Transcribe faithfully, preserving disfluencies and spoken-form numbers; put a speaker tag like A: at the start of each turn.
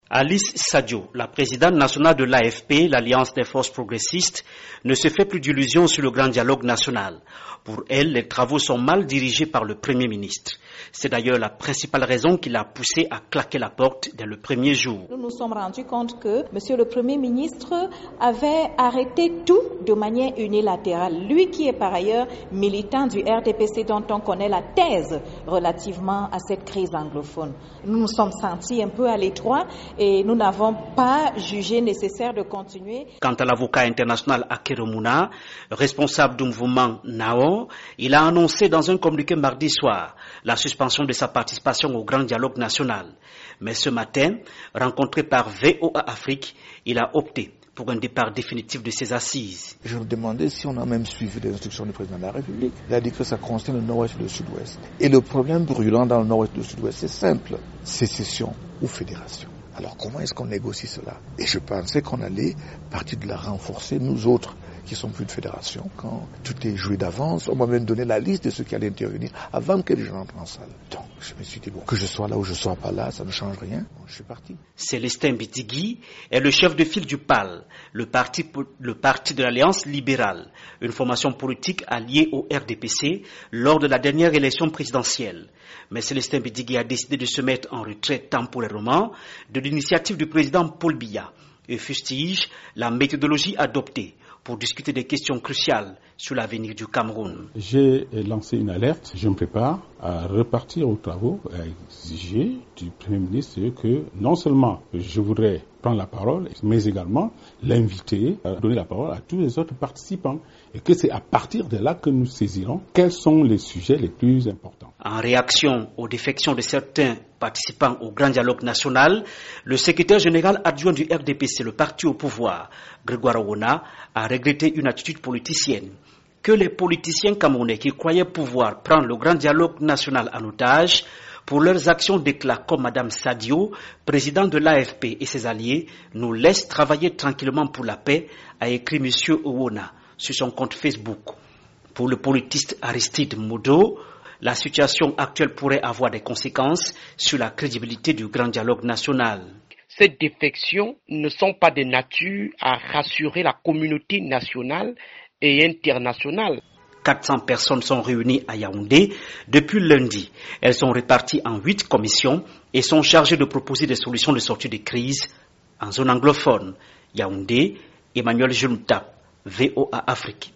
A: Alice Sadio, la présidente nationale de l'A F P, l'Alliance des forces progressistes, ne se fait plus d'illusions sur le grand dialogue national. Pour elle, les travaux sont mal dirigés par le Premier ministre. C'est d'ailleurs la principale raison qui l'a poussé à claquer la porte dès le premier jour.
B: Nous nous sommes rendus compte que M. le Premier ministre avait arrêté tout de manière unilatérale. Lui qui est par ailleurs militant du R D P C dont on connaît la thèse relativement à cette crise anglophone. Nous nous sommes sentis un peu à l'étroit et nous n'avons pas jugé nécessaire de continuer.
A: Quant à l'avocat international Akedo Mouna, responsable du mouvement N A O, il a annoncé dans un communiqué mardi soir la suspension de sa participation au grand dialogue national. Mais ce matin, rencontré par V O A Afrique, il a opté pour un départ définitif de ses assises.
C: Je me demandais si on a même suivi les instructions du président de la République. Il a dit que ça concerne le nord-ouest et le sud-ouest. Et le problème brûlant dans le nord-ouest et le sud-ouest, c'est simple, sécession ou fédération. Alors comment est-ce qu'on négocie cela? Et je pensais qu'on allait partir de la renforcer, nous autres, qui sont plus de fédération. Quand tout est joué d'avance, on m'a même donné la liste de ceux qui allaient intervenir avant que les gens entrent en salle. Donc je me suis dit, bon, que je sois là ou je sois pas là, ça ne change rien. Bon, je suis parti.
A: Célestin Bitigui est le chef de file du P A L, le parti, le parti de l'Alliance libérale, une formation politique alliée au R D P C lors de la dernière élection présidentielle. Mais Célestin Bitigui a décidé de se mettre en retrait temporairement de l'initiative du président Paul Biya et fustige la méthodologie adoptée pour discuter des questions cruciales sur l'avenir du Cameroun.
D: J'ai lancé une alerte, je me prépare à repartir aux travaux, à exiger du Premier ministre que non seulement je voudrais prendre la parole, mais également l'inviter à donner la parole à tous les autres participants. Et que c'est à partir de là que nous saisirons quels sont les sujets les plus importants.
A: En réaction aux défections de certains participants au grand dialogue national, le secrétaire général adjoint du R D P C, le parti au pouvoir, Grégoire Awona, a regretté une attitude politicienne. Que les politiciens camerounais qui croyaient pouvoir prendre le grand dialogue national en otage pour leurs actions d'éclat comme Madame Sadio, président de l'A F P et ses alliés, nous laissent travailler tranquillement pour la paix, a écrit M. Awona sur son compte Facebook. Pour le politiste Aristide Modo, la situation actuelle pourrait avoir des conséquences sur la crédibilité du grand dialogue national.
E: Ces défections ne sont pas de nature à rassurer la communauté nationale et internationale.
A: quatre cents personnes sont réunies à Yaoundé depuis lundi. Elles sont réparties en huit commissions et sont chargées de proposer des solutions de sortie de crise en zone anglophone. Yaoundé, Emmanuel Junta, V O A Afrique.